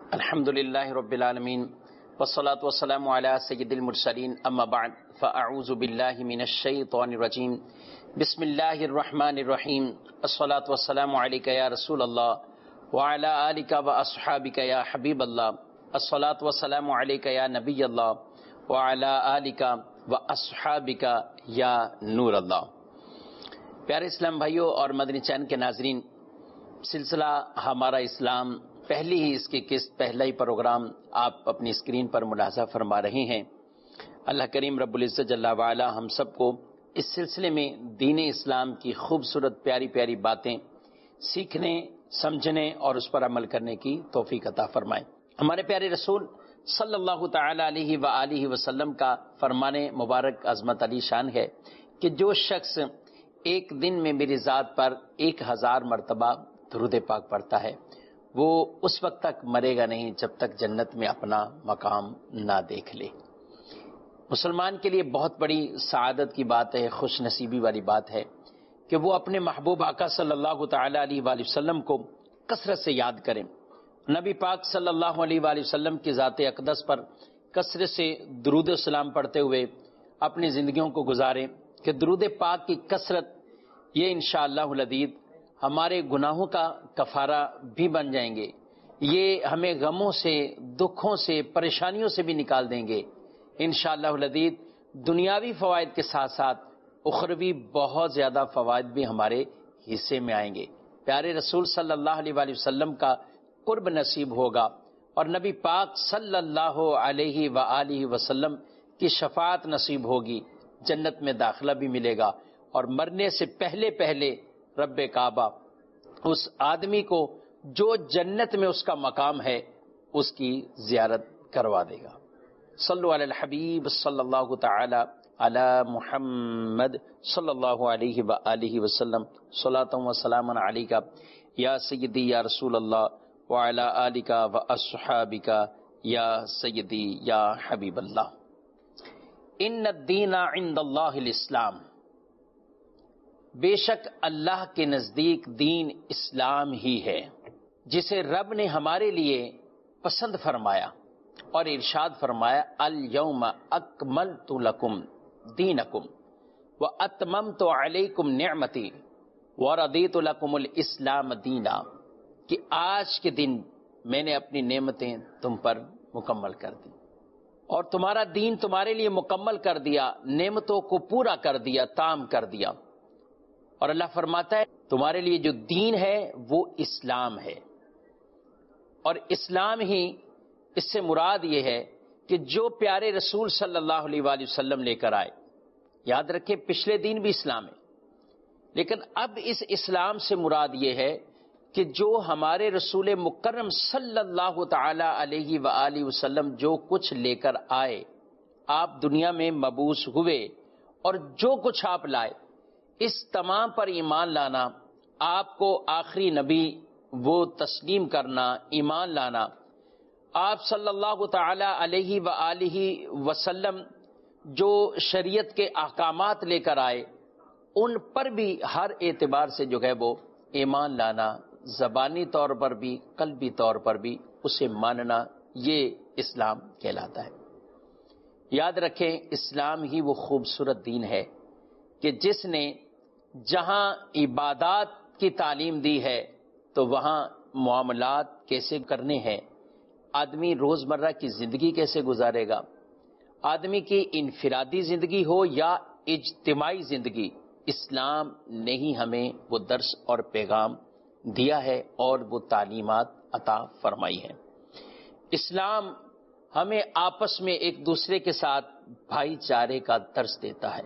الحمد للہ رب العالمین والصلاة والسلام علی سید المرسلین اما بعد فاعوذ باللہ من الشیطان الرجیم بسم اللہ الرحمن الرحیم الصلاة والسلام علیک یا رسول اللہ وعلی آلک واصحابک یا حبیب اللہ الصلاة والسلام علیک یا نبی اللہ وعلی آلک واصحابک یا نور اللہ۔ پیارے اسلام بھائیوں اور مدنی چینل کے ناظرین، سلسلہ ہمارا اسلام پہلی ہی اس کی قسط، پہلا ہی پروگرام آپ اپنی اسکرین پر ملاحظہ فرما رہے ہیں۔ اللہ کریم رب العزت جل وعلا ہم سب کو اس سلسلے میں دین اسلام کی خوبصورت پیاری پیاری باتیں سیکھنے، سمجھنے اور اس پر عمل کرنے کی توفیق عطا فرمائے۔ ہمارے پیارے رسول صلی اللہ تعالی علیہ وآلہ وسلم کا فرمان مبارک عظمت علی شان ہے کہ جو شخص ایک دن میں میری ذات پر 1000 مرتبہ درود پاک پڑھتا ہے وہ اس وقت تک مرے گا نہیں جب تک جنت میں اپنا مقام نہ دیکھ لے۔ مسلمان کے لیے بہت بڑی سعادت کی بات ہے، خوش نصیبی والی بات ہے کہ وہ اپنے محبوب آقا صلی اللہ تعالی علیہ وآلہ وسلم کو کثرت سے یاد کریں، نبی پاک صلی اللہ علیہ وآلہ وسلم کی ذات اقدس پر کثرت سے درود و سلام پڑھتے ہوئے اپنی زندگیوں کو گزاریں کہ درود پاک کی کثرت یہ انشاءاللہ العزیز ہمارے گناہوں کا کفارہ بھی بن جائیں گے، یہ ہمیں غموں سے، دکھوں سے، پریشانیوں سے بھی نکال دیں گے انشاءاللہ العزیز۔ دنیاوی فوائد کے ساتھ ساتھ اخروی بہت زیادہ فوائد بھی ہمارے حصے میں آئیں گے۔ پیارے رسول صلی اللہ علیہ وآلہ وسلم کا قرب نصیب ہوگا اور نبی پاک صلی اللہ علیہ وآلہ وسلم کی شفاعت نصیب ہوگی، جنت میں داخلہ بھی ملے گا، اور مرنے سے پہلے پہلے رب کعبہ اس آدمی کو جو جنت میں اس کا مقام ہے اس کی زیارت کروا دے گا۔ صلو علی الحبیب صلی اللہ تعالی علی محمد صلی اللہ علیہ وآلہ وسلم، صلاۃ و سلام علیک یا سیدی یا رسول اللہ وعلی آلک واصحابک یا سیدی یا حبیب اللہ۔ ان الدین عند اللہ الاسلام، بے شک اللہ کے نزدیک دین اسلام ہی ہے جسے رب نے ہمارے لیے پسند فرمایا اور ارشاد فرمایا الیوم اکملت لکم دینکم واتممت علیکم نعمتی ورضیت لکم الاسلام دینا، کہ آج کے دن میں نے اپنی نعمتیں تم پر مکمل کر دی اور تمہارا دین تمہارے لیے مکمل کر دیا، نعمتوں کو پورا کر دیا، تام کر دیا۔ اور اللہ فرماتا ہے تمہارے لیے جو دین ہے وہ اسلام ہے، اور اسلام ہی اس سے مراد یہ ہے کہ جو پیارے رسول صلی اللہ علیہ وآلہ وسلم لے کر آئے۔ یاد رکھیں پچھلے دین بھی اسلام ہے، لیکن اب اس اسلام سے مراد یہ ہے کہ جو ہمارے رسول مکرم صلی اللہ تعالی علیہ وآلہ وسلم جو کچھ لے کر آئے، آپ دنیا میں مبعوث ہوئے اور جو کچھ آپ لائے اس تمام پر ایمان لانا، آپ کو آخری نبی وہ تسلیم کرنا، ایمان لانا، آپ صلی اللہ تعالی علیہ وآلہ وسلم جو شریعت کے احکامات لے کر آئے ان پر بھی ہر اعتبار سے جو ہے وہ ایمان لانا، زبانی طور پر بھی قلبی طور پر بھی اسے ماننا، یہ اسلام کہلاتا ہے۔ یاد رکھیں اسلام ہی وہ خوبصورت دین ہے کہ جس نے جہاں عبادات کی تعلیم دی ہے تو وہاں معاملات کیسے کرنے ہیں، آدمی روزمرہ کی زندگی کیسے گزارے گا، آدمی کی انفرادی زندگی ہو یا اجتماعی زندگی، اسلام نے ہی ہمیں وہ درس اور پیغام دیا ہے اور وہ تعلیمات عطا فرمائی ہے۔ اسلام ہمیں آپس میں ایک دوسرے کے ساتھ بھائی چارے کا درس دیتا ہے۔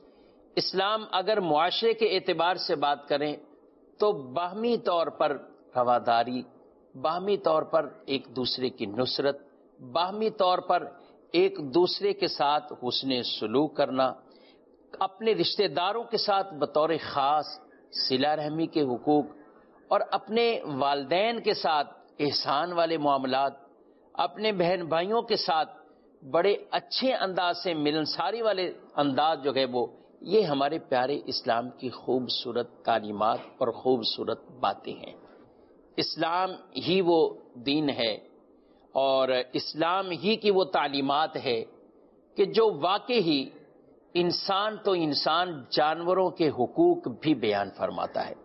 اسلام اگر معاشرے کے اعتبار سے بات کریں تو باہمی طور پر رواداری، باہمی طور پر ایک دوسرے کی نصرت، باہمی طور پر ایک دوسرے کے ساتھ حسن سلوک کرنا، اپنے رشتہ داروں کے ساتھ بطور خاص صلہ رحمی کے حقوق اور اپنے والدین کے ساتھ احسان والے معاملات، اپنے بہن بھائیوں کے ساتھ بڑے اچھے انداز سے ملنساری والے انداز جو ہے وہ، یہ ہمارے پیارے اسلام کی خوبصورت تعلیمات اور خوبصورت باتیں ہیں۔ اسلام ہی وہ دین ہے اور اسلام ہی کی وہ تعلیمات ہے کہ جو واقعی انسان تو انسان جانوروں کے حقوق بھی بیان فرماتا ہے.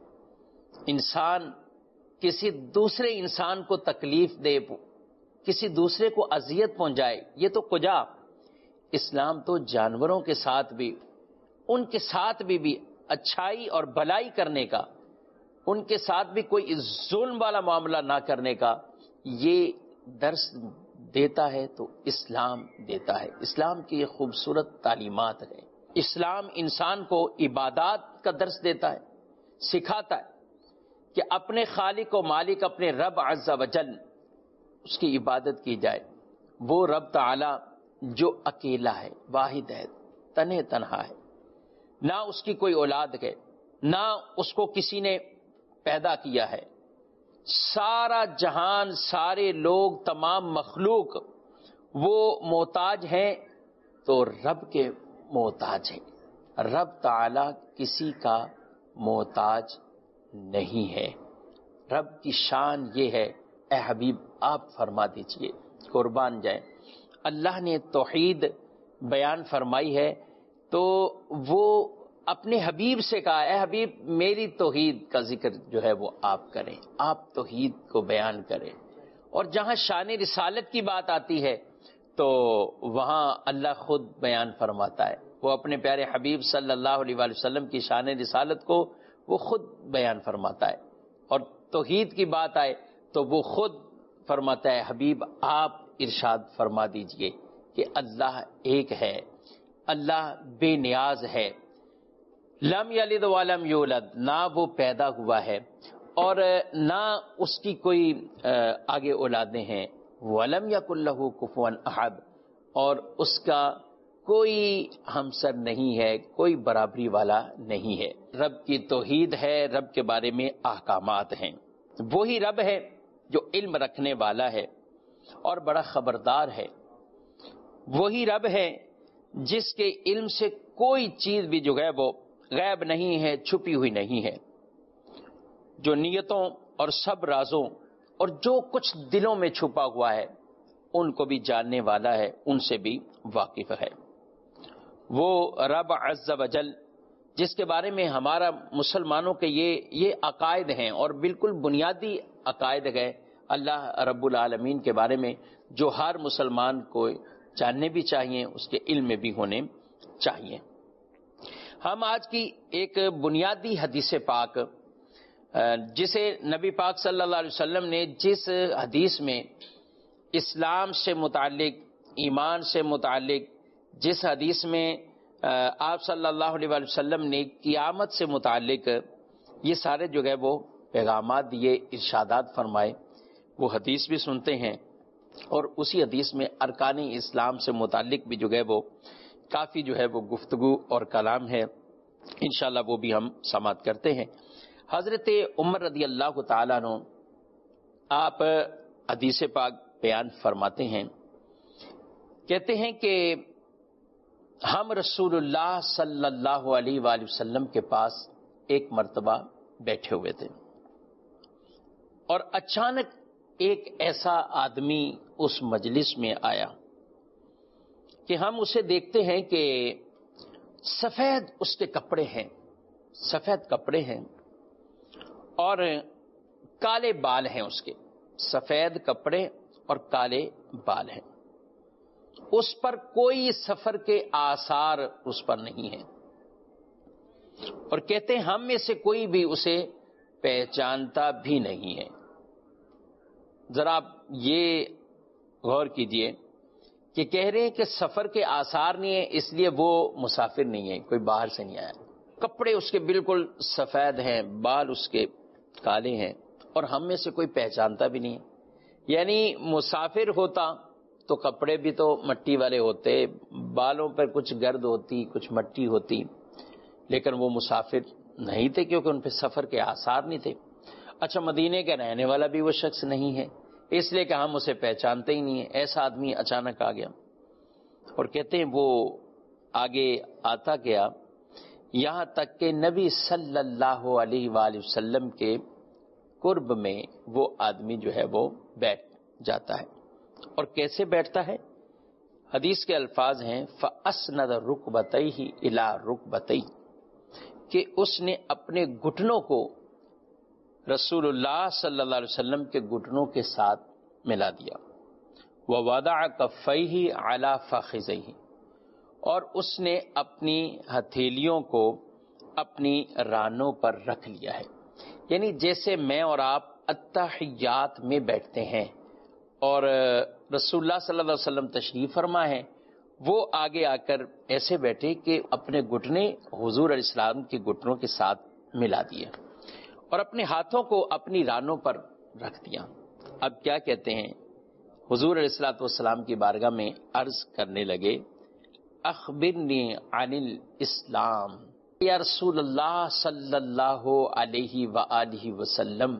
انسان کسی دوسرے انسان کو تکلیف دے، کسی دوسرے کو اذیت پہنچائے، یہ تو کجا. اسلام تو جانوروں کے ساتھ بھی، ان کے ساتھ بھی اچھائی اور بھلائی کرنے کا، ان کے ساتھ بھی کوئی ظلم والا معاملہ نہ کرنے کا یہ درس دیتا ہے. تو اسلام دیتا ہے. اسلام کی یہ خوبصورت تعلیمات ہے. اسلام انسان کو عبادات کا درس دیتا ہے، سکھاتا ہے کہ اپنے خالق و مالک، اپنے رب عز و جل، اس کی عبادت کی جائے. وہ رب تعالی جو اکیلا ہے، واحد ہے، تنہا ہے، نہ اس کی کوئی اولاد ہے، نہ اس کو کسی نے پیدا کیا ہے. سارا جہان، سارے لوگ، تمام مخلوق وہ محتاج ہیں تو رب کے محتاج ہیں. رب تعالی کسی کا محتاج نہیں ہے. رب کی شان یہ ہے. اے حبیب آپ فرما دیجئے، قربان جائیں. اللہ نے توحید بیان فرمائی ہے تو وہ اپنے حبیب سے کہا اے حبیب میری توحید کا ذکر جو ہے وہ آپ کریں، آپ توحید کو بیان کریں. اور جہاں شان رسالت کی بات آتی ہے تو وہاں اللہ خود بیان فرماتا ہے. وہ اپنے پیارے حبیب صلی اللہ علیہ وآلہ وسلم کی شان رسالت کو وہ خود بیان فرماتا ہے. اور توحید کی بات آئے تو وہ خود فرماتا ہے حبیب آپ ارشاد فرما دیجئے کہ اللہ ایک ہے، اللہ بے نیاز ہے. لم یلد ولم یولد، نہ وہ پیدا ہوا ہے اور نہ اس کی کوئی آگے اولادیں ہیں. ولم یکن لہ کفوا احد، اور اس کا کوئی ہمسر نہیں ہے، کوئی برابری والا نہیں ہے. رب کی توحید ہے، رب کے بارے میں احکامات ہیں. وہی رب ہے جو علم رکھنے والا ہے اور بڑا خبردار ہے. وہی رب ہے جس کے علم سے کوئی چیز بھی جو ہے وہ غیب نہیں ہے، چھپی ہوئی نہیں ہے. جو نیتوں اور سب رازوں اور جو کچھ دلوں میں چھپا ہوا ہے ان کو بھی جاننے والا ہے، ان سے بھی واقف ہے. وہ رب عز و جل جس کے بارے میں ہمارا مسلمانوں کے یہ عقائد ہیں اور بالکل بنیادی عقائد ہے اللہ رب العالمین کے بارے میں، جو ہر مسلمان کو جاننے بھی چاہیے، اس کے علم میں بھی ہونے چاہیے. ہم آج کی ایک بنیادی حدیث پاک جسے نبی پاک صلی اللہ علیہ وسلم نے جس حدیث میں اسلام سے متعلق، ایمان سے متعلق، جس حدیث میں آپ صلی اللہ علیہ وسلم نے قیامت سے متعلق یہ سارے جو ہے وہ پیغامات دیے، ارشادات فرمائے، وہ حدیث بھی سنتے ہیں. اور اسی حدیث میں ارکان اسلام سے متعلق بھی جو ہے وہ کافی جو ہے وہ گفتگو اور کلام ہے. انشاءاللہ وہ بھی ہم سماعت کرتے ہیں. حضرت عمر رضی اللہ تعالیٰ عنہ آپ حدیث پاک بیان فرماتے ہیں، کہتے ہیں کہ ہم رسول اللہ صلی اللہ علیہ وآلہ وسلم کے پاس ایک مرتبہ بیٹھے ہوئے تھے اور اچانک ایک ایسا آدمی اس مجلس میں آیا کہ ہم اسے دیکھتے ہیں کہ سفید اس کے کپڑے ہیں، سفید کپڑے ہیں اور کالے بال ہیں. اس کے سفید کپڑے اور کالے بال ہیں. اس پر کوئی سفر کے آثار اس پر نہیں ہیں. اور کہتے ہیں ہم میں سے کوئی بھی اسے پہچانتا بھی نہیں ہے. ذرا آپ یہ غور کیجئے کہ کہہ رہے ہیں کہ سفر کے آثار نہیں ہیں، اس لیے وہ مسافر نہیں ہے، کوئی باہر سے نہیں آیا. کپڑے اس کے بالکل سفید ہیں، بال اس کے کالے ہیں اور ہم میں سے کوئی پہچانتا بھی نہیں ہے. یعنی مسافر ہوتا تو کپڑے بھی تو مٹی والے ہوتے، بالوں پر کچھ گرد ہوتی، کچھ مٹی ہوتی، لیکن وہ مسافر نہیں تھے کیونکہ ان پہ سفر کے آثار نہیں تھے. اچھا مدینے کا رہنے والا بھی وہ شخص نہیں ہے، اس لیے کہ ہم اسے پہچانتے ہی نہیں ہیں. ایسا آدمی اچانک آ گیا اور کہتے ہیں وہ آگے آتا گیا یہاں تک کہ نبی صلی اللہ علیہ وآلہ وسلم کے قرب میں وہ آدمی جو ہے وہ بیٹھ جاتا ہے اور کیسے بیٹھتا ہے؟ حدیث کے الفاظ ہیں فَأَسْنَدَ رُكْبَتَيْهِ إِلَى رُكْبَتَيْهِ کہ اس نے اپنے گھٹنوں کو رسول اللہ صلی اللہ علیہ وسلم کے گھٹنوں کے ساتھ ملا دیا. وَوَضَعَ كَفَّيْهِ عَلَى فَخِذَيْهِ اور اس نے اپنی ہتھیلیوں کو اپنی رانوں پر رکھ لیا ہے. یعنی جیسے میں اور آپ التحیات میں بیٹھتے ہیں اور رسول اللہ صلی اللہ علیہ وسلم تشریف فرما ہے، وہ آگے آ کر ایسے بیٹھے کہ اپنے گھٹنے حضور علیہ السلام کے گھٹنوں کے ساتھ ملا دیے اور اپنے ہاتھوں کو اپنی رانوں پر رکھ دیا. اب کیا کہتے ہیں؟ حضور علیہ الصلوۃ والسلام کی بارگاہ میں عرض کرنے لگے اخبرنی عن الاسلام یا رسول اللہ صلی اللہ علیہ وآلہ وسلم،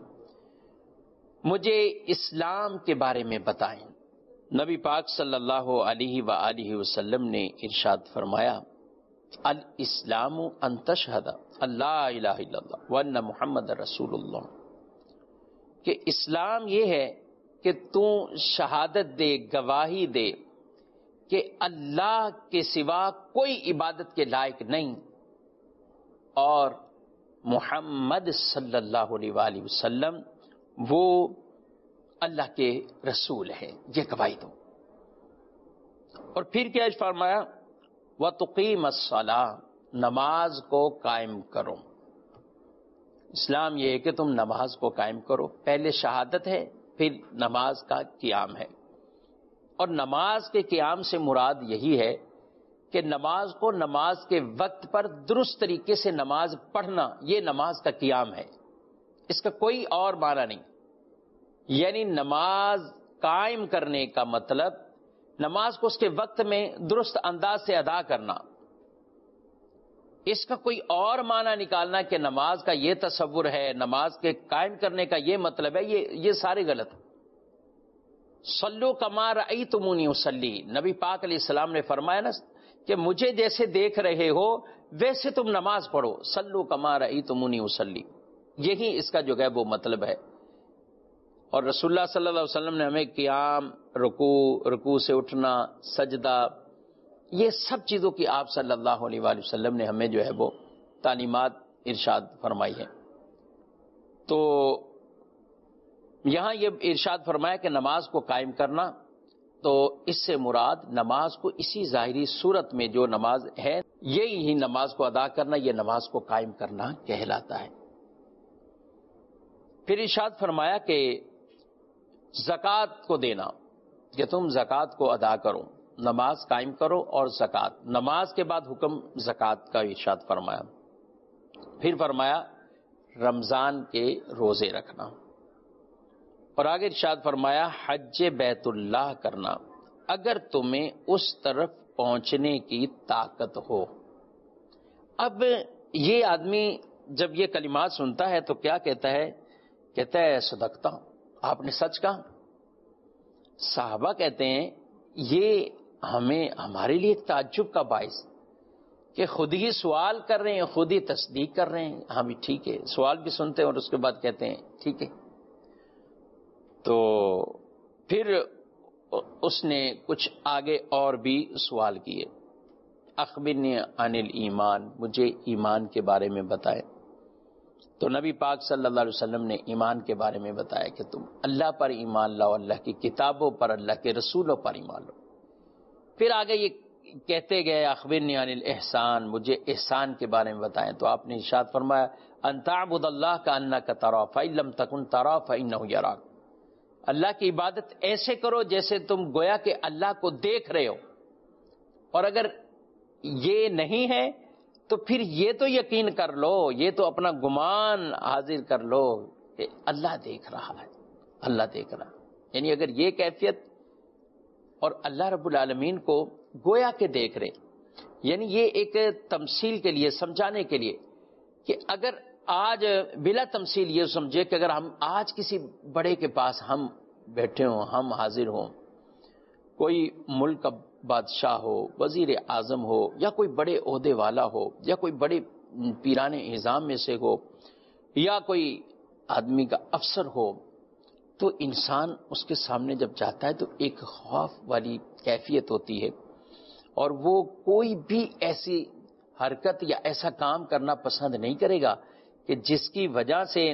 مجھے اسلام کے بارے میں بتائیں. نبی پاک صلی اللہ علیہ وآلہ وسلم نے ارشاد فرمایا الاسلام ان تشہد اللہ الہ الا اللہ وان محمد رسول اللہ، کہ اسلام یہ ہے کہ تو شہادت دے، گواہی دے کہ اللہ کے سوا کوئی عبادت کے لائق نہیں اور محمد صلی اللہ علیہ وآلہ وسلم وہ اللہ کے رسول ہے، یہ گواہی دو. اور پھر کیا فرمایا وَتُقِيمَ الصَّلَاةَ نماز کو قائم کرو. اسلام یہ ہے کہ تم نماز کو قائم کرو. پہلے شہادت ہے، پھر نماز کا قیام ہے. اور نماز کے قیام سے مراد یہی ہے کہ نماز کو نماز کے وقت پر درست طریقے سے نماز پڑھنا، یہ نماز کا قیام ہے، اس کا کوئی اور معنی نہیں. یعنی نماز قائم کرنے کا مطلب نماز کو اس کے وقت میں درست انداز سے ادا کرنا. اس کا کوئی اور معنی نکالنا کہ نماز کا یہ تصور ہے، نماز کے قائم کرنے کا یہ مطلب ہے، یہ سارے غلط. صلو کما رأیتمونی اصلی، نبی پاک علیہ السلام نے فرمایا نا کہ مجھے جیسے دیکھ رہے ہو ویسے تم نماز پڑھو. صلو کما رأیتمونی اصلی، یہی اس کا جو ہے وہ مطلب ہے. اور رسول اللہ صلی اللہ علیہ وسلم نے ہمیں قیام، رکوع سے اٹھنا، سجدہ، یہ سب چیزوں کی آپ صلی اللہ علیہ وآلہ وسلم نے ہمیں جو ہے وہ تعلیمات ارشاد فرمائی ہے. تو یہاں یہ ارشاد فرمایا کہ نماز کو قائم کرنا، تو اس سے مراد نماز کو اسی ظاہری صورت میں جو نماز ہے یہی نماز کو ادا کرنا، یہ نماز کو قائم کرنا کہلاتا ہے. پھر ارشاد فرمایا کہ زکوٰۃ کو دینا، کہ تم زکوٰۃ کو ادا کرو، نماز قائم کرو اور زکوٰۃ. نماز کے بعد حکم زکوٰۃ کا ارشاد فرمایا. پھر فرمایا رمضان کے روزے رکھنا، اور آگے ارشاد فرمایا حج بیت اللہ کرنا اگر تمہیں اس طرف پہنچنے کی طاقت ہو. اب یہ آدمی جب یہ کلمات سنتا ہے تو کیا کہتا ہے؟ کہتا ہے صدقتا، آپ نے سچ کہا. صحابہ کہتے ہیں یہ ہمارے لیے تعجب کا باعث کہ خود ہی سوال کر رہے ہیں، خود ہی تصدیق کر رہے ہیں. ہاں بھی ٹھیک ہے، سوال بھی سنتے ہیں اور اس کے بعد کہتے ہیں ٹھیک ہے. تو پھر اس نے کچھ آگے اور بھی سوال کیے. اخبرنی عن الایمان، مجھے ایمان کے بارے میں بتائے. تو نبی پاک صلی اللہ علیہ وسلم نے ایمان کے بارے میں بتایا کہ تم اللہ پر ایمان لاؤ، اللہ کی کتابوں پر، اللہ کے رسولوں پر ایمان لاؤ. پھر آگے یہ کہتے گئے اخبرنی عن الاحسان، مجھے احسان کے بارے میں بتائیں. تو آپ نے ارشاد فرمایا ان تعبد اللہ کأنک تراہ فإن لم تکن تراہ فإنہ یراک، اللہ کی عبادت ایسے کرو جیسے تم گویا کہ اللہ کو دیکھ رہے ہو، اور اگر یہ نہیں ہے تو پھر یہ تو یقین کر لو، یہ تو اپنا گمان حاضر کر لو کہ اللہ دیکھ رہا ہے، اللہ دیکھ رہا. یعنی اگر یہ کیفیت اور اللہ رب العالمین کو گویا کہ دیکھ رہے، یعنی یہ ایک تمثیل کے لیے، سمجھانے کے لیے کہ اگر آج بلا تمثیل یہ سمجھے کہ اگر ہم آج کسی بڑے کے پاس ہم بیٹھے ہوں، ہم حاضر ہوں، کوئی ملک کا بادشاہ ہو، وزیر اعظم ہو، یا کوئی بڑے عہدے والا ہو، یا کوئی بڑے پیران نظام میں سے ہو، یا کوئی آدمی کا افسر ہو، تو انسان اس کے سامنے جب جاتا ہے تو ایک خوف والی کیفیت ہوتی ہے، اور وہ کوئی بھی ایسی حرکت یا ایسا کام کرنا پسند نہیں کرے گا کہ جس کی وجہ سے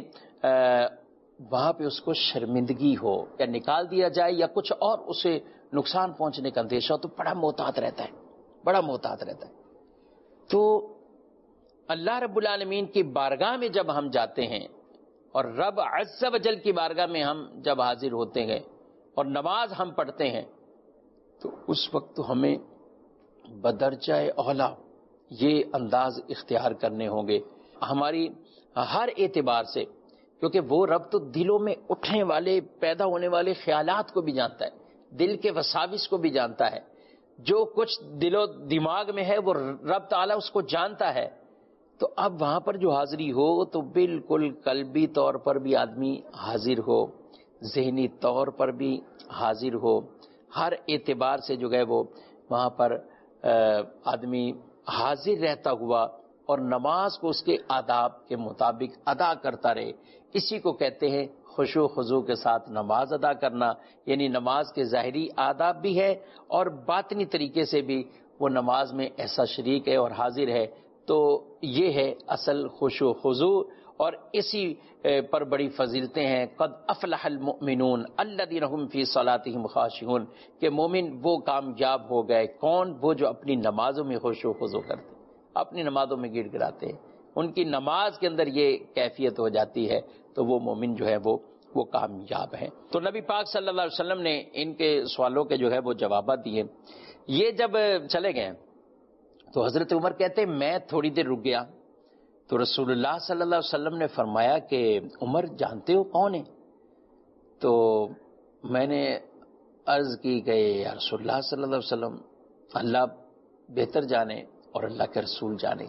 وہاں پہ اس کو شرمندگی ہو یا نکال دیا جائے یا کچھ اور اسے نقصان پہنچنے کا اندیشہ ہو، تو بڑا محتاط رہتا ہے، بڑا محتاط رہتا ہے۔ تو اللہ رب العالمین کی بارگاہ میں جب ہم جاتے ہیں اور رب عز و جل کی بارگاہ میں ہم جب حاضر ہوتے ہیں اور نماز ہم پڑھتے ہیں، تو اس وقت ہمیں بدرجہ اولا یہ انداز اختیار کرنے ہوں گے ہماری ہر اعتبار سے، کیونکہ وہ رب تو دلوں میں اٹھنے والے پیدا ہونے والے خیالات کو بھی جانتا ہے، دل کے وساوس کو بھی جانتا ہے، جو کچھ دل و دماغ میں ہے وہ رب تعالیٰ اس کو جانتا ہے۔ تو اب وہاں پر جو حاضری ہو تو بالکل قلبی طور پر بھی آدمی حاضر ہو، ذہنی طور پر بھی حاضر ہو، ہر اعتبار سے جو ہے وہ وہاں پر آدمی حاضر رہتا ہوا اور نماز کو اس کے آداب کے مطابق ادا کرتا رہے۔ اسی کو کہتے ہیں خشوع خضوع کے ساتھ نماز ادا کرنا، یعنی نماز کے ظاہری آداب بھی ہے اور باطنی طریقے سے بھی وہ نماز میں ایسا شریک ہے اور حاضر ہے۔ تو یہ ہے اصل خشوع خضوع، اور اسی پر بڑی فضیلتیں ہیں۔ قد افلح المؤمنون الذین هم فی صلاتهم خاشعون، کہ مومن وہ کامیاب ہو گئے، کون؟ وہ جو اپنی نمازوں میں خشوع خضوع کرتے، اپنی نمازوں میں گڑ گڑاتے ہیں، ان کی نماز کے اندر یہ کیفیت ہو جاتی ہے، تو وہ مومن جو ہے وہ کامیاب ہے۔ تو نبی پاک صلی اللہ علیہ وسلم نے ان کے سوالوں کے جو ہے وہ جوابات دیے۔ یہ جب چلے گئے تو حضرت عمر کہتے ہیں میں تھوڑی دیر رک گیا، تو رسول اللہ صلی اللہ علیہ وسلم نے فرمایا کہ عمر جانتے ہو کون ہے؟ تو میں نے عرض کی کہ یا رسول اللہ صلی اللہ علیہ وسلم، اللہ بہتر جانے اور اللہ کے رسول جانے۔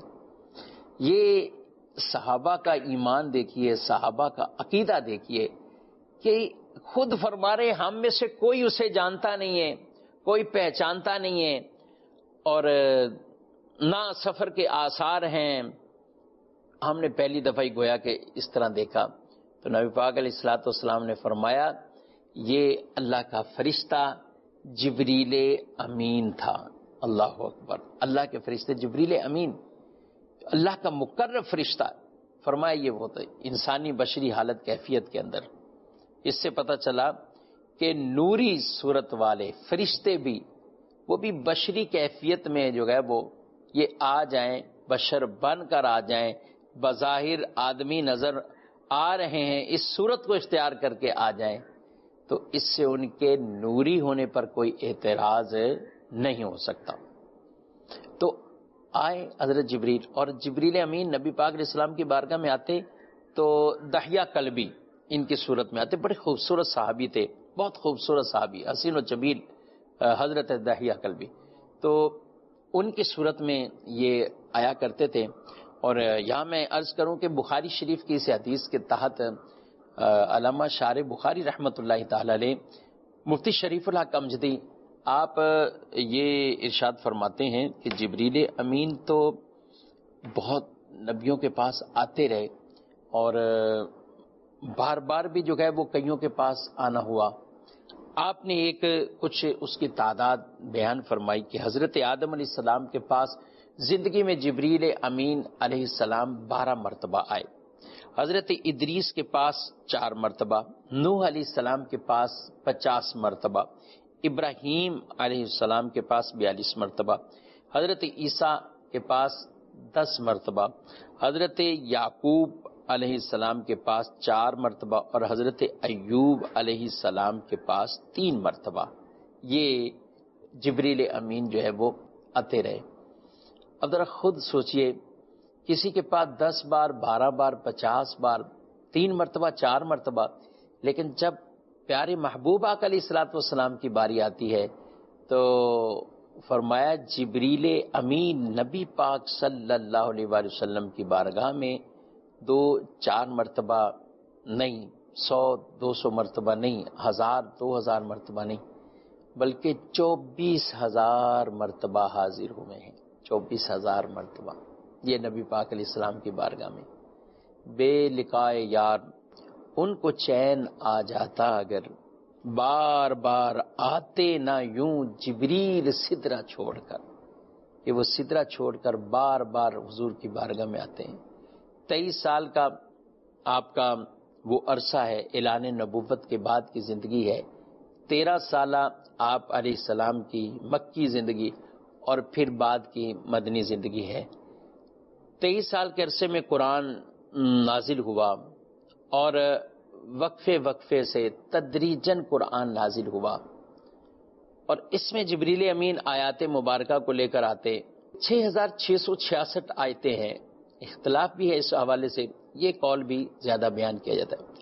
یہ صحابہ کا ایمان دیکھیے، صحابہ کا عقیدہ دیکھیے کہ خود فرما رہے ہم میں سے کوئی اسے جانتا نہیں ہے، کوئی پہچانتا نہیں ہے، اور نہ سفر کے آثار ہیں۔ ہم نے پہلی دفعہ ہی گویا کہ اس طرح دیکھا، تو نبی پاک علیہ الصلوۃ والسلام نے فرمایا یہ اللہ کا فرشتہ جبریل امین تھا۔ اللہ اکبر، اللہ کے فرشتے جبریل امین، اللہ کا مقرب فرشتہ۔ فرمایا یہ وہ انسانی بشری حالت کیفیت کے اندر۔ اس سے پتہ چلا کہ نوری صورت والے فرشتے بھی، وہ بھی بشری کیفیت میں جو ہے وہ یہ آ جائیں، بشر بن کر آ جائیں، بظاہر آدمی نظر آ رہے ہیں، اس صورت کو اختیار کر کے آ جائیں، تو اس سے ان کے نوری ہونے پر کوئی اعتراض نہیں ہو سکتا۔ تو آئے حضرت جبریل، اور جبریل امین نبی پاک علیہ السلام کی بارگاہ میں آتے تو دحیہ کلبی ان کی صورت میں آتے، بڑے خوبصورت صحابی تھے، بہت خوبصورت صحابی، حسین و جمیل حضرت دحیہ کلبی، تو ان کی صورت میں یہ آیا کرتے تھے۔ اور یہاں میں عرض کروں کہ بخاری شریف کی اس حدیث کے تحت علامہ شارح بخاری رحمۃ اللہ تعالی علیہ مفتی شریف الحق امجدی آپ یہ ارشاد فرماتے ہیں کہ جبریل امین تو بہت نبیوں کے پاس آتے رہے، اور بار بار بھی جو ہے وہ کئیوں کے پاس آنا ہوا۔ آپ نے ایک کچھ اس کی تعداد بیان فرمائی کہ حضرت آدم علیہ السلام کے پاس زندگی میں جبریل امین علیہ السلام 12 مرتبہ آئے، حضرت ادریس کے پاس 4 مرتبہ، نوح علیہ السلام کے پاس 50 مرتبہ، ابراہیم علیہ السلام کے پاس 42 مرتبہ، حضرت عیسیٰ کے پاس 10 مرتبہ، حضرت یعقوب علیہ السلام کے پاس 4 مرتبہ، اور حضرت ایوب علیہ السلام کے پاس 3 مرتبہ یہ جبریل امین جو ہے وہ آتے رہے۔ اب ذرا خود سوچئے، کسی کے پاس 10 بار، 12 بار، 50 بار، 3 مرتبہ، 4 مرتبہ، لیکن جب پیارے محبوب آقا علیہ الصلوۃ والسلام کی باری آتی ہے تو فرمایا جبریل امین نبی پاک صلی اللہ علیہ وآلہ وسلم کی بارگاہ میں 2-4 مرتبہ نہیں، 100-200 مرتبہ نہیں، 1000-2000 مرتبہ نہیں، بلکہ 24,000 مرتبہ حاضر ہوئے ہیں، 24,000 مرتبہ یہ نبی پاک علیہ السلام کی بارگاہ میں بے لقائے یار ان کو چین آ جاتا اگر بار بار آتے نہ یوں جبریل سدرہ چھوڑ کر، کہ وہ سدرہ چھوڑ کر بار بار حضور کی بارگاہ میں آتے ہیں۔ 23 سال کا آپ کا وہ عرصہ ہے، اعلان نبوت کے بعد کی زندگی ہے۔ 13 سالہ آپ علیہ السلام کی مکی زندگی اور پھر بعد کی مدنی زندگی ہے۔ 23 سال کے عرصے میں قرآن نازل ہوا اور وقفے وقفے سے تدریجاً قرآن نازل ہوا، اور اس میں جبریل امین آیات مبارکہ کو لے کر آتے۔ 6666 آیتیں ہیں، اختلاف بھی ہے اس حوالے سے، یہ قول بھی زیادہ بیان کیا جاتا ہے۔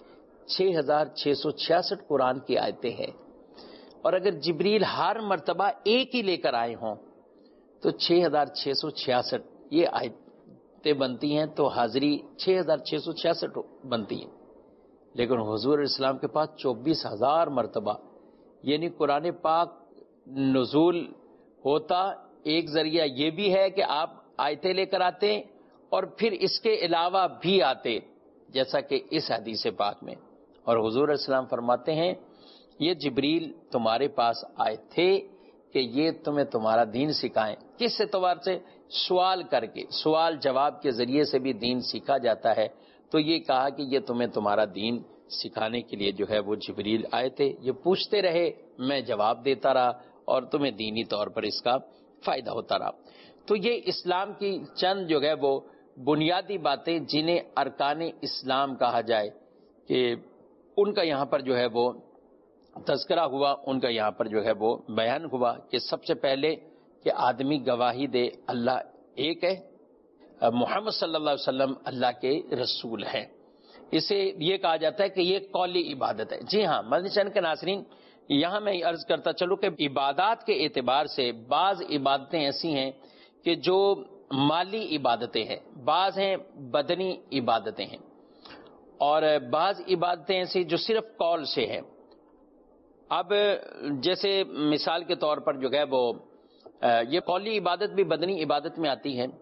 6666 قرآن کی آیتیں ہیں، اور اگر جبریل ہر مرتبہ ایک ہی لے کر آئے ہوں تو 6666 یہ آیتیں بنتی ہیں، تو حاضری 6666 بنتی ہے۔ لیکن حضور اسلام کے پاس 24,000 مرتبہ، یعنی قرآن پاک نزول ہوتا ایک ذریعہ یہ بھی ہے کہ آپ آیتیں لے کر آتے اور پھر اس کے علاوہ بھی آتے، جیسا کہ اس حدیث پاک میں۔ اور حضور اسلام فرماتے ہیں یہ جبریل تمہارے پاس آئے تھے کہ یہ تمہیں تمہارا دین سکھائیں۔ کس اعتبار سے؟ سوال کر کے، سوال جواب کے ذریعے سے بھی دین سیکھا جاتا ہے۔ تو یہ کہا کہ یہ تمہیں تمہارا دین سکھانے کے لیے جو ہے وہ جبریل آئے تھے، یہ پوچھتے رہے، میں جواب دیتا رہا، اور تمہیں دینی طور پر اس کا فائدہ ہوتا رہا۔ تو یہ اسلام کی چند جو ہے وہ بنیادی باتیں جنہیں ارکان اسلام کہا جائے، کہ ان کا یہاں پر جو ہے وہ تذکرہ ہوا، ان کا یہاں پر جو ہے وہ بیان ہوا کہ سب سے پہلے کہ آدمی گواہی دے اللہ ایک ہے، محمد صلی اللہ علیہ وسلم اللہ کے رسول ہیں۔ اسے یہ کہا جاتا ہے کہ یہ قولی عبادت ہے۔ جی ہاں مدنی چینل کے ناظرین، یہاں میں عرض کرتا چلوں کہ عبادات کے اعتبار سے بعض عبادتیں ایسی ہیں کہ جو مالی عبادتیں ہیں، بعض ہیں بدنی عبادتیں ہیں، اور بعض عبادتیں ایسی جو صرف قول سے ہیں۔ اب جیسے مثال کے طور پر جو ہے وہ یہ قولی عبادت بھی بدنی عبادت میں آتی ہے۔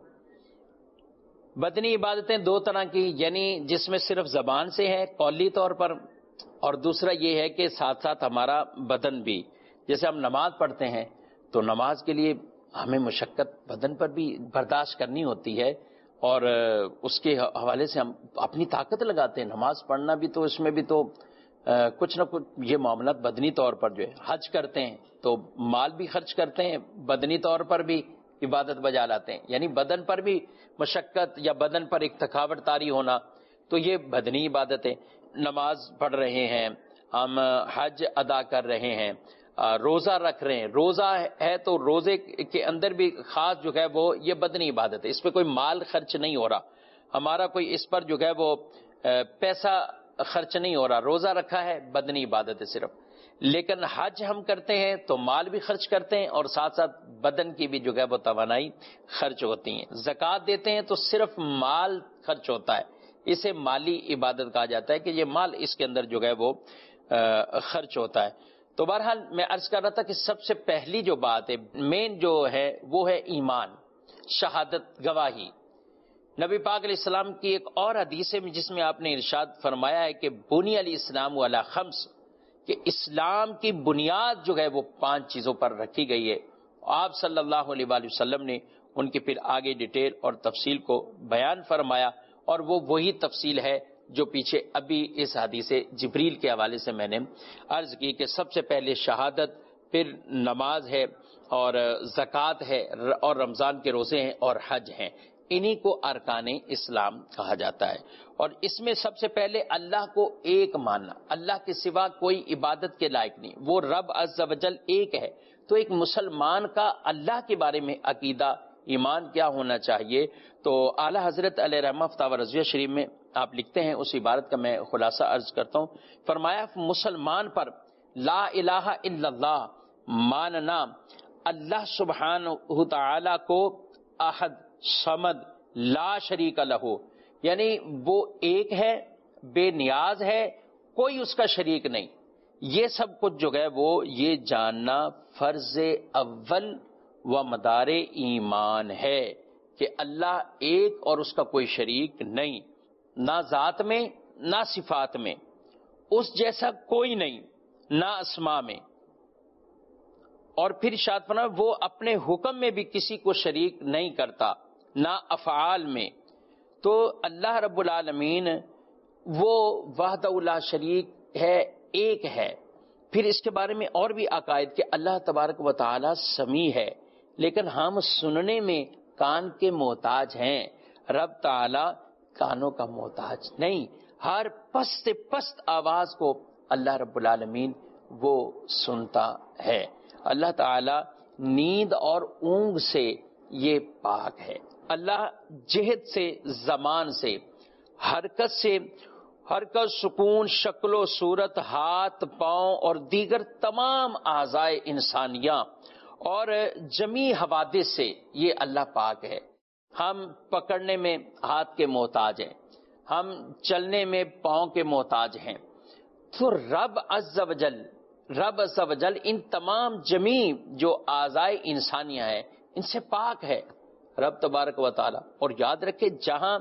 بدنی عبادتیں دو طرح کی، یعنی جس میں صرف زبان سے ہے قولی طور پر، اور دوسرا یہ ہے کہ ساتھ ساتھ ہمارا بدن بھی، جیسے ہم نماز پڑھتے ہیں تو نماز کے لیے ہمیں مشقت بدن پر بھی برداشت کرنی ہوتی ہے، اور اس کے حوالے سے ہم اپنی طاقت لگاتے ہیں۔ نماز پڑھنا بھی تو اس میں بھی تو کچھ نہ کچھ یہ معاملات بدنی طور پر جو ہے، حج کرتے ہیں تو مال بھی خرچ کرتے ہیں، بدنی طور پر بھی عبادت بجا لاتے ہیں، یعنی بدن پر بھی مشقت یا بدن پر ایک تھکاوٹ طاری ہونا، تو یہ بدنی عبادت ہے۔ نماز پڑھ رہے ہیں ہم، حج ادا کر رہے ہیں، روزہ رکھ رہے ہیں، روزہ ہے تو روزے کے اندر بھی خاص جو ہے وہ یہ بدنی عبادت ہے، اس پہ کوئی مال خرچ نہیں ہو رہا، ہمارا کوئی اس پر جو ہے وہ پیسہ خرچ نہیں ہو رہا، روزہ رکھا ہے بدنی عبادت ہے صرف۔ لیکن حج ہم کرتے ہیں تو مال بھی خرچ کرتے ہیں، اور ساتھ ساتھ بدن کی بھی جو ہے وہ توانائی خرچ ہوتی ہیں۔ زکوٰۃ دیتے ہیں تو صرف مال خرچ ہوتا ہے، اسے مالی عبادت کہا جاتا ہے کہ یہ مال اس کے اندر جو ہے وہ خرچ ہوتا ہے۔ تو بہرحال میں عرض کر رہا تھا کہ سب سے پہلی جو بات ہے، مین جو ہے وہ ہے ایمان، شہادت، گواہی۔ نبی پاک علیہ السلام کی ایک اور حدیث ہے جس میں آپ نے ارشاد فرمایا ہے کہ بنی الاسلام علی خمس، کہ اسلام کی بنیاد جو ہے وہ 5 چیزوں پر رکھی گئی ہے۔ آپ صلی اللہ علیہ وآلہ وسلم نے ان کی پھر آگے ڈیٹیل اور تفصیل کو بیان فرمایا، اور وہ وہی تفصیل ہے جو پیچھے ابھی اس حدیث جبریل کے حوالے سے میں نے عرض کی، کہ سب سے پہلے شہادت، پھر نماز ہے، اور زکوٰۃ ہے، اور رمضان کے روزے ہیں، اور حج ہیں۔ انہی کو ارکان اسلام کہا جاتا ہے۔ اور اس میں سب سے پہلے اللہ کو ایک ماننا، اللہ کے سوا کوئی عبادت کے لائق نہیں، وہ رب عز و جل ایک ہے۔ تو ایک مسلمان کا اللہ کے بارے میں عقیدہ، ایمان کیا ہونا چاہیے؟ تو اعلیٰ حضرت علیہ رحمہ فتاوی رضویہ شریف میں آپ لکھتے ہیں، اس عبارت کا میں خلاصہ عرض کرتا ہوں۔ فرمایا مسلمان پر لا الہ الا اللہ ماننا، اللہ سبحانہ تعالی کو احد، صمد، لا شریک لہ، یعنی وہ ایک ہے، بے نیاز ہے، کوئی اس کا شریک نہیں۔ یہ سب کچھ جو ہے وہ یہ جاننا فرض اول و مدار ایمان ہے کہ اللہ ایک اور اس کا کوئی شریک نہیں، نہ ذات میں نہ صفات میں۔ اس جیسا کوئی نہیں، نہ اسما میں، اور پھر ارشاد فرمایا وہ اپنے حکم میں بھی کسی کو شریک نہیں کرتا، نہ افعال میں۔ تو اللہ رب العالمین وہ وحدہ لا شریک ہے، ایک ہے۔ پھر اس کے بارے میں اور بھی عقائد کہ اللہ تبارک و تعالی سمیع ہے، لیکن ہم سننے میں کان کے محتاج ہیں، رب تعالی کانوں کا محتاج نہیں۔ ہر پست پست آواز کو اللہ رب العالمین وہ سنتا ہے۔ اللہ تعالی نیند اور اونگ سے یہ پاک ہے۔ اللہ جہد سے، زمان سے، حرکت، سکون، شکل و صورت، ہاتھ، پاؤں اور دیگر تمام اعضائے انسانیہ اور جمیع حوادث سے یہ اللہ پاک ہے۔ ہم پکڑنے میں ہاتھ کے محتاج ہیں، ہم چلنے میں پاؤں کے محتاج ہیں، تو رب عز و جل ان تمام جمیع جو اعضائے انسانیہ ہیں ان سے پاک ہے رب تبارک و تعالی۔ اور یاد رکھے جہاں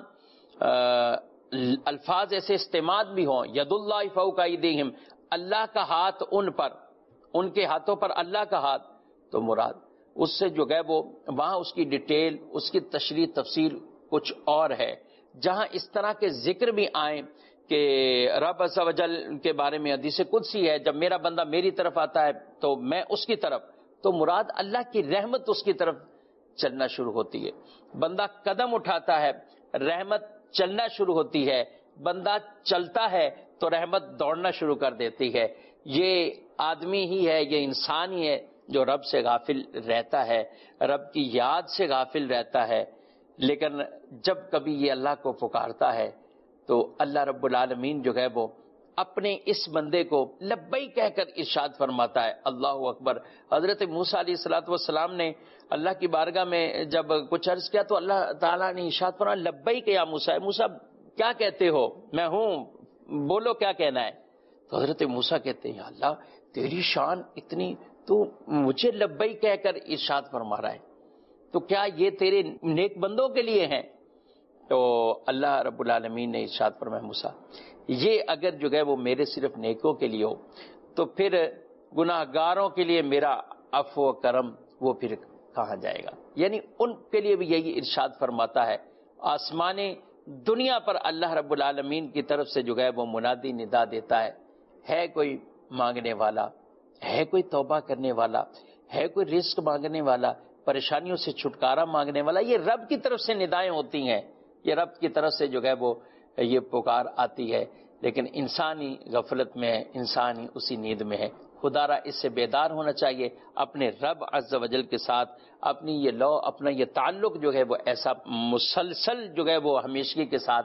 الفاظ ایسے استعمال بھی ہوں، ید اللہ فوق ایدیہم، اللہ کا ہاتھ ان پر، ان کے ہاتھوں پر اللہ کا ہاتھ، تو مراد اس سے جو ہے وہ وہاں اس کی ڈیٹیل، اس کی تشریح تفسیر کچھ اور ہے۔ جہاں اس طرح کے ذکر بھی آئیں کہ رب عز و جل کے بارے میں حدیث قدسی ہے، جب میرا بندہ میری طرف آتا ہے تو میں اس کی طرف، تو مراد اللہ کی رحمت اس کی طرف چلنا شروع ہوتی ہے۔ بندہ قدم اٹھاتا ہے، رحمت چلنا شروع ہوتی ہے، بندہ چلتا ہے تو رحمت دوڑنا شروع کر دیتی ہے۔ یہ آدمی ہی ہے، یہ انسان ہی ہے جو رب سے غافل رہتا ہے، رب کی یاد سے غافل رہتا ہے، لیکن جب کبھی یہ اللہ کو پکارتا ہے تو اللہ رب العالمین جو ہے وہ اپنے اس بندے کو لبیک کہہ کر ارشاد فرماتا ہے۔ اللہ اکبر۔ حضرت موسیٰ علیہ السلام نے اللہ کی بارگاہ میں جب کچھ عرض کیا تو اللہ تعالیٰ نے ارشاد فرمایا لبیک یا موسیٰ، موسیٰ کیا کہتے ہو، میں ہوں، بولو کیا کہنا ہے۔ تو حضرت موسیٰ کہتے ہیں یا اللہ تیری شان اتنی، تو مجھے لبیک کہہ کر ارشاد فرما رہا ہے، تو کیا یہ تیرے نیک بندوں کے لیے ہیں؟ تو اللہ رب العالمین نے ارشاد فرمایا موسیٰ یہ اگر جو ہے وہ میرے صرف نیکوں کے لیے ہو تو پھر گناہ گاروں کے لیے میرا عفو و کرم وہ پھر کہاں جائے گا۔ یعنی ان کے لیے بھی یہی ارشاد فرماتا ہے۔ آسمان دنیا پر اللہ رب العالمین کی طرف سے جو ہے وہ منادی ندا دیتا ہے کوئی مانگنے والا، ہے کوئی توبہ کرنے والا، ہے کوئی رزق مانگنے والا، پریشانیوں سے چھٹکارا مانگنے والا، یہ رب کی طرف سے ندائیں ہوتی ہیں، یہ رب کی طرف سے جو ہے وہ یہ پکار آتی ہے، لیکن انسانی غفلت میں ہے، انسانی اسی نیند میں ہے۔ خدا را اس سے بیدار ہونا چاہیے، اپنے رب عز و جل کے ساتھ اپنی یہ اپنا یہ تعلق جو ہے وہ ایسا مسلسل جو ہے وہ ہمیشگی کے ساتھ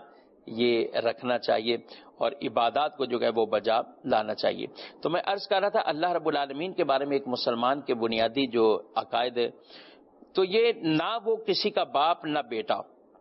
یہ رکھنا چاہیے اور عبادات کو جو ہے وہ بجا لانا چاہیے۔ تو میں عرض کر رہا تھا اللہ رب العالمین کے بارے میں ایک مسلمان کے بنیادی جو عقائد ہے تو یہ نہ وہ کسی کا باپ نہ بیٹا،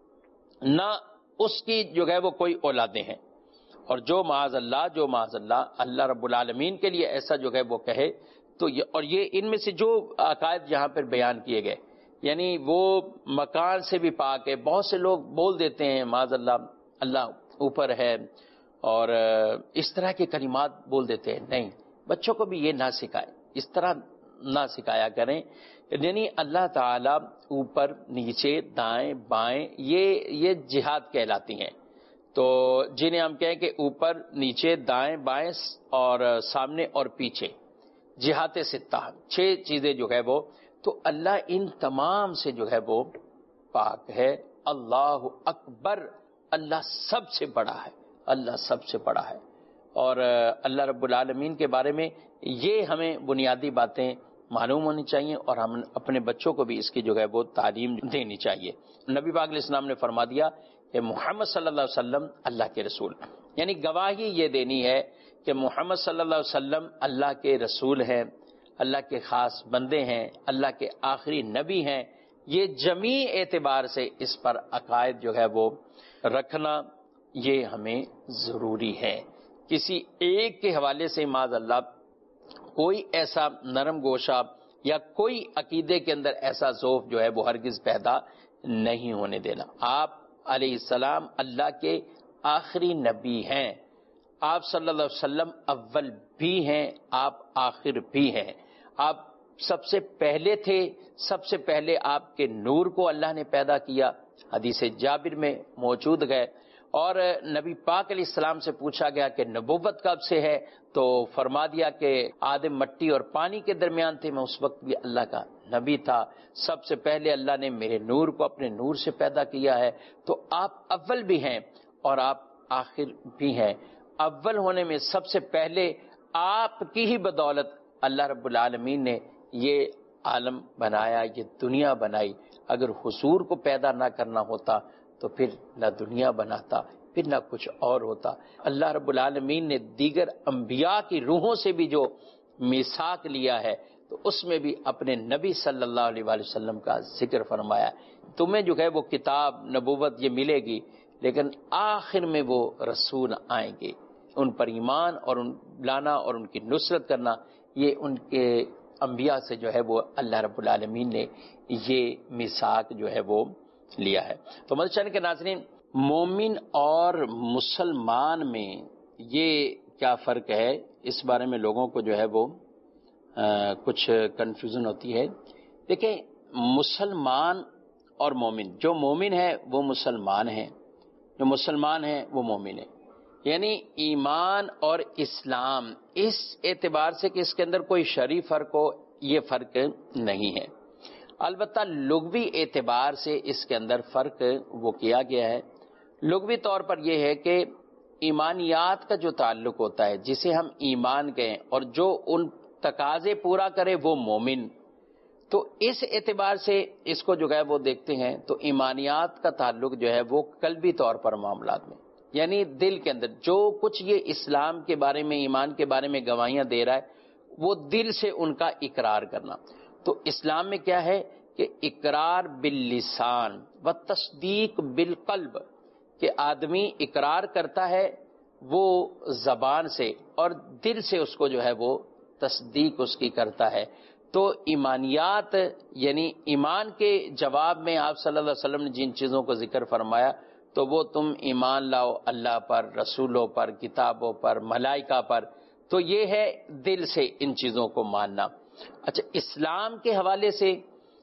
نہ اس کی جو ہے وہ کوئی اولادیں ہیں، اور جو معاذ اللہ اللہ رب العالمین کے لیے ایسا جو ہے وہ کہے تو یہ ان میں سے جو عقائد یہاں پر بیان کیے گئے یعنی وہ مکان سے بھی پاک ہے۔ بہت سے لوگ بول دیتے ہیں معاذ اللہ اوپر ہے اور اس طرح کے کلمات بول دیتے ہیں، نہیں، بچوں کو بھی یہ نہ سکھائے، اس طرح نہ سکھایا کریں۔ یعنی اللہ تعالیٰ اوپر نیچے دائیں بائیں یہ جہات کہلاتی ہیں، تو جنہیں ہم کہیں کہ اوپر نیچے دائیں بائیں اور سامنے اور پیچھے، جہات ستہ، 6 چیزیں جو ہے وہ، تو اللہ ان تمام سے جو ہے وہ پاک ہے۔ اللہ اکبر، اللہ سب سے بڑا ہے، اللہ سب سے بڑا ہے۔ اور اللہ رب العالمین کے بارے میں یہ ہمیں بنیادی باتیں معلوم ہونی چاہیے اور ہم اپنے بچوں کو بھی اس کی جو ہے وہ تعلیم دینی چاہیے۔ نبی پاک علیہ السلام نے فرما دیا کہ محمد صلی اللہ علیہ وسلم اللہ کے رسول، یعنی گواہی یہ دینی ہے کہ محمد صلی اللہ علیہ وسلم اللہ کے رسول ہیں، اللہ کے خاص بندے ہیں، اللہ کے آخری نبی ہیں۔ یہ جمیع اعتبار سے اس پر عقائد جو ہے وہ رکھنا یہ ہمیں ضروری ہے۔ کسی ایک کے حوالے سے معاذ اللہ کوئی ایسا نرم گوشہ یا کوئی عقیدے کے اندر ایسا ذوف جو ہے وہ ہرگز پیدا نہیں ہونے دینا۔ آپ علیہ السلام اللہ کے آخری نبی ہیں، آپ صلی اللہ علیہ وسلم اول بھی ہیں، آپ آخر بھی ہیں، آپ سب سے پہلے تھے، سب سے پہلے آپ کے نور کو اللہ نے پیدا کیا، حدیث جابر میں موجود گئے۔ اور نبی پاک علیہ السلام سے پوچھا گیا کہ نبوت کب سے ہے، تو فرما دیا کہ آدم مٹی اور پانی کے درمیان تھے، میں اس وقت بھی اللہ کا نبی تھا، سب سے پہلے اللہ نے میرے نور کو اپنے نور سے پیدا کیا ہے۔ تو آپ اول بھی ہیں اور آپ آخر بھی ہیں۔ اول ہونے میں سب سے پہلے آپ کی ہی بدولت اللہ رب العالمین نے یہ عالم بنایا، یہ دنیا بنائی۔ اگر حضور کو پیدا نہ کرنا ہوتا تو پھر نہ دنیا بناتا، پھر نہ کچھ اور ہوتا۔ اللہ رب العالمین نے دیگر انبیاء کی روحوں سے بھی جو میثاق لیا ہے تو اس میں بھی اپنے نبی صلی اللہ علیہ وآلہ وسلم کا ذکر فرمایا۔ تمہیں جو ہے وہ کتاب نبوت یہ ملے گی، لیکن آخر میں وہ رسول آئیں گے، ان پر ایمان اور ان لانا اور ان کی نصرت کرنا، یہ ان کے انبیاء سے جو ہے وہ اللہ رب العالمین نے یہ میثاق جو ہے وہ لیا ہے۔ تو مدنی کے ناظرین، مومن اور مسلمان میں یہ کیا فرق ہے، اس بارے میں لوگوں کو جو ہے وہ کچھ کنفیوژن ہوتی ہے۔ دیکھیں، مسلمان اور مومن، جو مومن ہے وہ مسلمان ہیں، جو مسلمان ہیں وہ مومن ہیں، یعنی ایمان اور اسلام اس اعتبار سے کہ اس کے اندر کوئی شرعی فرق ہو، یہ فرق نہیں ہے۔ البتہ لغوی اعتبار سے اس کے اندر فرق وہ کیا گیا ہے۔ لغوی طور پر یہ ہے کہ ایمانیات کا جو تعلق ہوتا ہے، جسے ہم ایمان کہیں اور جو ان تقاضے پورا کرے وہ مومن، تو اس اعتبار سے اس کو جو ہے وہ دیکھتے ہیں تو ایمانیات کا تعلق جو ہے وہ قلبی طور پر معاملات میں، یعنی دل کے اندر جو کچھ یہ اسلام کے بارے میں، ایمان کے بارے میں گواہیاں دے رہا ہے، وہ دل سے ان کا اقرار کرنا۔ تو اسلام میں کیا ہے کہ اقرار باللسان و تصدیق بالقلب، کہ آدمی اقرار کرتا ہے وہ زبان سے اور دل سے اس کو جو ہے وہ تصدیق اس کی کرتا ہے۔ تو ایمانیات یعنی ایمان کے جواب میں آپ صلی اللہ علیہ وسلم نے جن چیزوں کو ذکر فرمایا تو وہ تم ایمان لاؤ اللہ پر، رسولوں پر، کتابوں پر، ملائکہ پر، تو یہ ہے دل سے ان چیزوں کو ماننا۔ اچھا، اسلام کے حوالے سے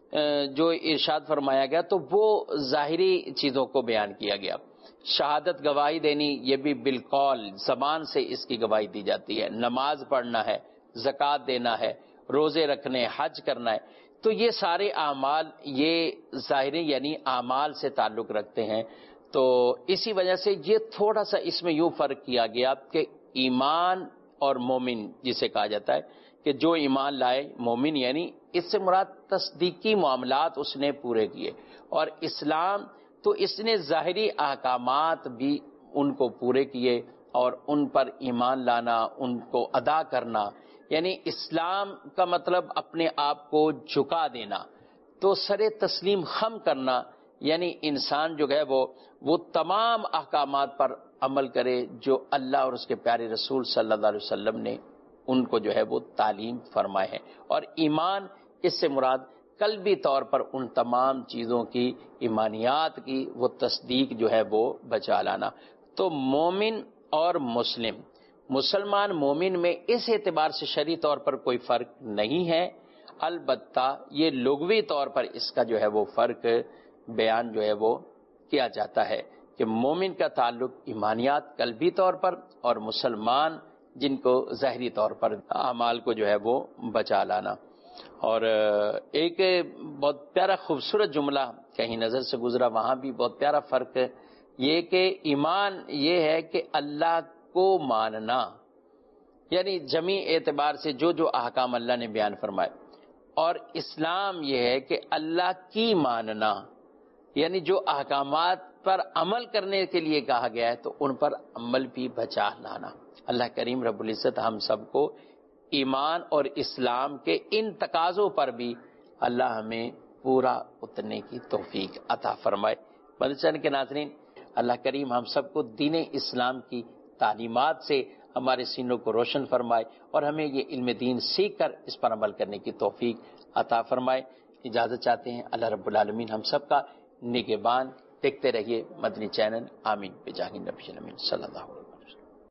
جو ارشاد فرمایا گیا تو وہ ظاہری چیزوں کو بیان کیا گیا۔ شہادت گواہی دینی، یہ بھی بالقول، زبان سے اس کی گواہی دی جاتی ہے، نماز پڑھنا ہے، زکوٰۃ دینا ہے، روزے رکھنے، حج کرنا ہے، تو یہ سارے اعمال یہ ظاہری یعنی اعمال سے تعلق رکھتے ہیں۔ تو اسی وجہ سے یہ تھوڑا سا اس میں یوں فرق کیا گیا کہ ایمان اور مومن جسے کہا جاتا ہے کہ جو ایمان لائے مومن، یعنی اس سے مراد تصدیقی معاملات اس نے پورے کیے، اور اسلام تو اس نے ظاہری احکامات بھی ان کو پورے کیے اور ان پر ایمان لانا، ان کو ادا کرنا، یعنی اسلام کا مطلب اپنے آپ کو جھکا دینا، تو سر تسلیم خم کرنا، یعنی انسان جو ہے وہ تمام احکامات پر عمل کرے جو اللہ اور اس کے پیارے رسول صلی اللہ علیہ وسلم نے ان کو جو ہے وہ تعلیم فرمائے ہیں۔ اور ایمان اس سے مراد قلبی طور پر ان تمام چیزوں کی، ایمانیات کی وہ تصدیق جو ہے وہ بچا لانا۔ تو مومن اور مسلم، مسلمان مومن میں اس اعتبار سے شرعی طور پر کوئی فرق نہیں ہے، البتہ یہ لغوی طور پر اس کا جو ہے وہ فرق بیان جو ہے وہ کیا جاتا ہے کہ مومن کا تعلق ایمانیات قلبی طور پر، اور مسلمان جن کو ظاہری طور پر اعمال کو جو ہے وہ بچا لانا۔ اور ایک بہت پیارا خوبصورت جملہ کہیں نظر سے گزرا، وہاں بھی بہت پیارا فرق ہے، یہ کہ ایمان یہ ہے کہ اللہ کو ماننا، یعنی جمی اعتبار سے جو جو احکام اللہ نے بیان فرمائے، اور اسلام یہ ہے کہ اللہ کی ماننا، یعنی جو احکامات پر عمل کرنے کے لیے کہا گیا ہے تو ان پر عمل بھی بچا لانا۔ اللہ کریم رب العزت ہم سب کو ایمان اور اسلام کے ان تقاضوں پر بھی اللہ ہمیں پورا اترنے کی توفیق عطا فرمائے۔ مدنی کے ناظرین، اللہ کریم ہم سب کو دین اسلام کی تعلیمات سے ہمارے سینوں کو روشن فرمائے اور ہمیں یہ علم دین سیکھ کر اس پر عمل کرنے کی توفیق عطا فرمائے۔ اجازت چاہتے ہیں، اللہ رب العالمین ہم سب کا نگہبان۔ دیکھتے رہیے مدنی چینل۔ آمین بجاہ نبی امین صلی اللہ علیہ وسلم۔